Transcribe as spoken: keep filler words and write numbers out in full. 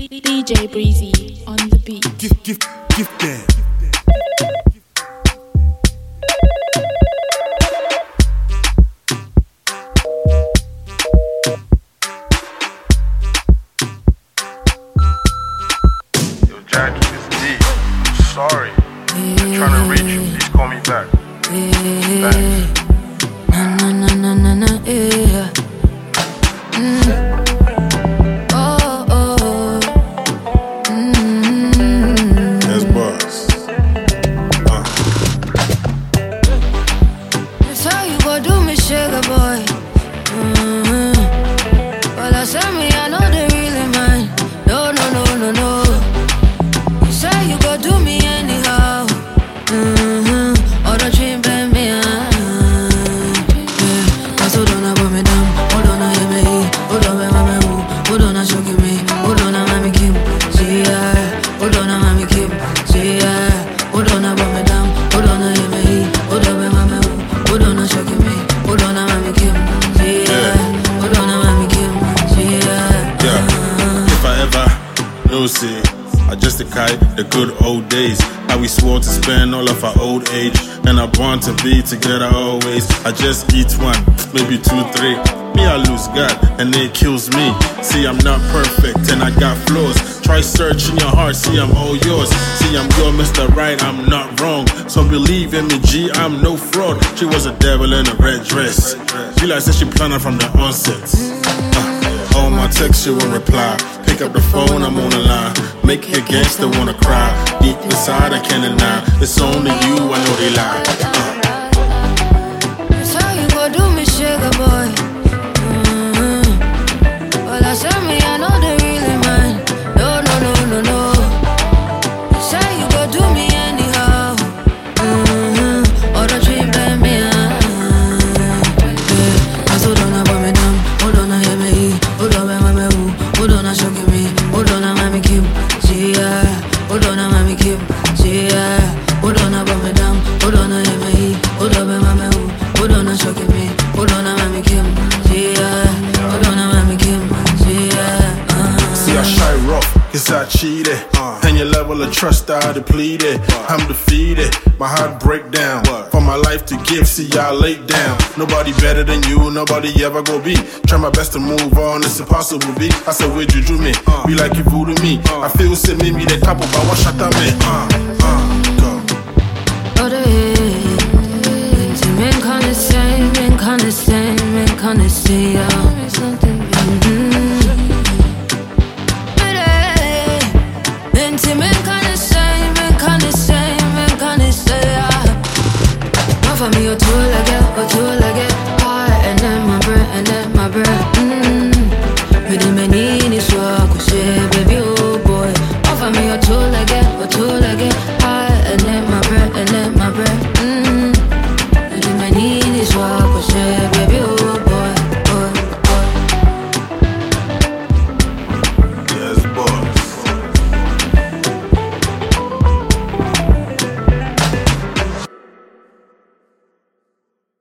D J Breezy on the beat. Gift, gift, gift that. Yo, Jackie, it's D. I'm sorry. I'm trying to reach you. Please call me back. Thanks. Na na na na na na yeah. Mm. Oh oh. Mm. That's boss. Uh. That's how you go do me, sugar boy. Mm-hmm. Well, I said me, I know they really mine. No no no no no. You say you go do me anyhow. Mm-hmm. All the dream bend me. Uh. Hold on, I put me down. Hold on, I am me. Hold on, I'm a who. Hold on, I show me. Hold on, I'm a Kim. See ya. Hold on, I'm a Kim. See ya. Hold on, I put me down. Hold on, I am me. Hold on, I'm a who. Hold on, I show me. Hold on, I'm a Kim. See ya. Hold on, I'm a Kim. See ya. Yeah. If I ever know, see, I just a kite the good old days. How we swore to spend all of our old age, and I want to be together always. I just eat one, maybe two, three. Me, I lose God, and it kills me. See, I'm not perfect, and I got flaws. Try searching your heart, see, I'm all yours. See, I'm your Mister Right, I'm not wrong. So believe in me, G, I'm no fraud. She was a devil in a red dress. She like said she planned from the onset. Uh, all my texts, she will reply. Pick up the phone, I'm on the line. Make a gangster wanna cry. Deep inside, I can't deny. It's only you, I know they lie. Uh. That's how you go do me, sugar boy. Mm-hmm. Well, I said me, I know they really mine. No, no, no, no, no. You say you go do me anyhow. Mm-hmm. All the dream bend me. Yeah. Hold on, I put me down. Hold on, I hear me. Hold on, I'm a who. Hold on, I show me. Hold on, I'm a Kim. See ya. Hold on, I'm a Kim. See ya. Hold on, I put me down. Hold on, I hear me. Hold on, I'm a who. Hold on, I show me. Hold on, I'm a Kim. See ya. Hold on, I'm a Kim. See ya. Uh-huh. See, I shy rough, cause I cheated. Uh, and your level of trust I depleted. Uh, I'm defeated, my heart break down. What? For my life to give, see I laid down. Nobody better than you, nobody ever go be. Try my best to move on, it's impossible be. I said, where'd you do me? Uh, be like you voodoo me. Uh, I feel say maybe the couple, but what shut up me? Uh, uh, go. Oh, the men can't say, men can't say, men can't say, yeah.